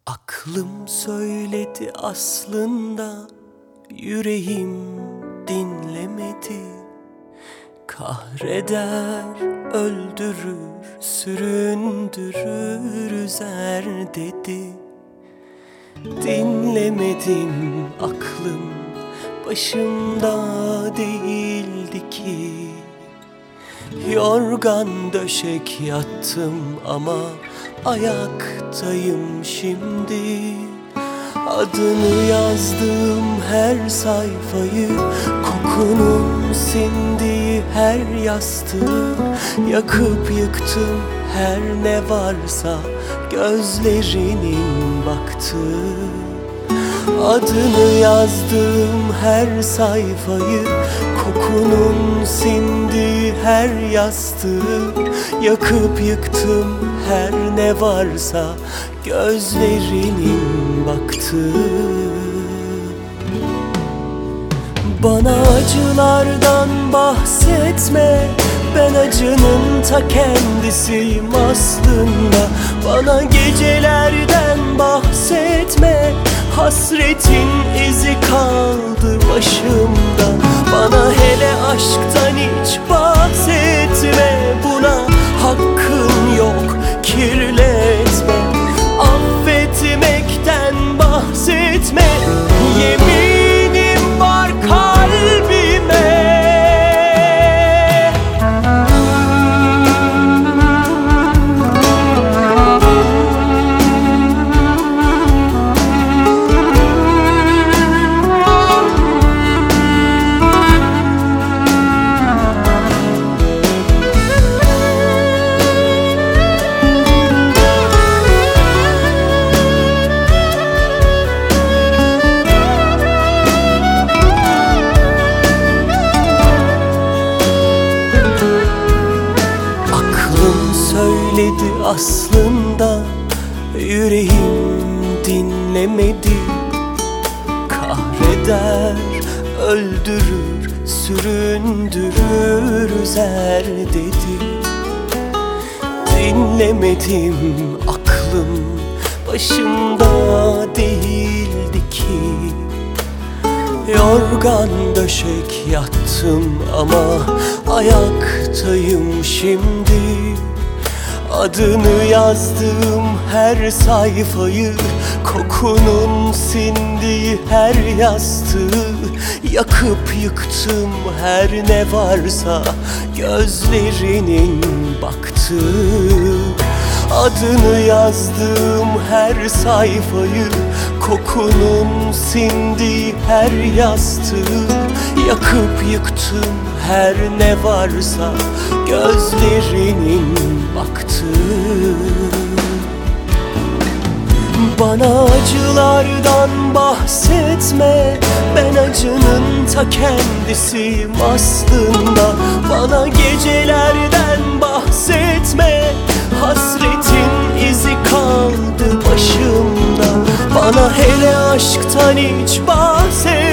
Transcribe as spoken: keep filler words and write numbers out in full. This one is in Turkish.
Aklım söyledi aslında, yüreğim dinlemedi. Kahreder, öldürür, süründürür, üzer dedi. Dinlemedim, aklım başımda değildi ki. Yorgan döşek yattım ama ayaktayım şimdi. Adını yazdım her sayfayı, kokunun sindiği her yastığı. Yakıp yıktım her ne varsa gözlerinin baktığı. Adını yazdım her sayfayı, kokunun sindiği her yastığı. Yakıp yıktım her ne varsa gözlerinin baktığı. Bana acılardan bahsetme, ben acının ta kendisiyim aslında. Bana gecelerden bahsetme, hasretin izi kaldı başımda. Bana hele aşktan hiç bahsetme, buna hakkın yok, kirletme. Affetmekten bahsetme, yeminim var kalbime. Söyledi aslında, yüreğim dinlemedi. Kahreder, öldürür, süründürür, üzer dedi. Dinlemedim, aklım başımda değildi ki. Yorgan döşek yattım ama ayaktayım şimdi. Adını yazdım her sayfayı, kokunun sindiği her yastığı. Yakıp yıktım her ne varsa gözlerinin baktığı. Adını yazdım her sayfayı, kokunun sindiği her yastığı. Yakıp yıktım her ne varsa gözlerinin baktığı. Bana acılardan bahsetme, ben acının ta kendisiyim aslında. Bana gecelerden bahsetme, hasretin izi kaldı başımda. Bana hele aşktan hiç bahsetme,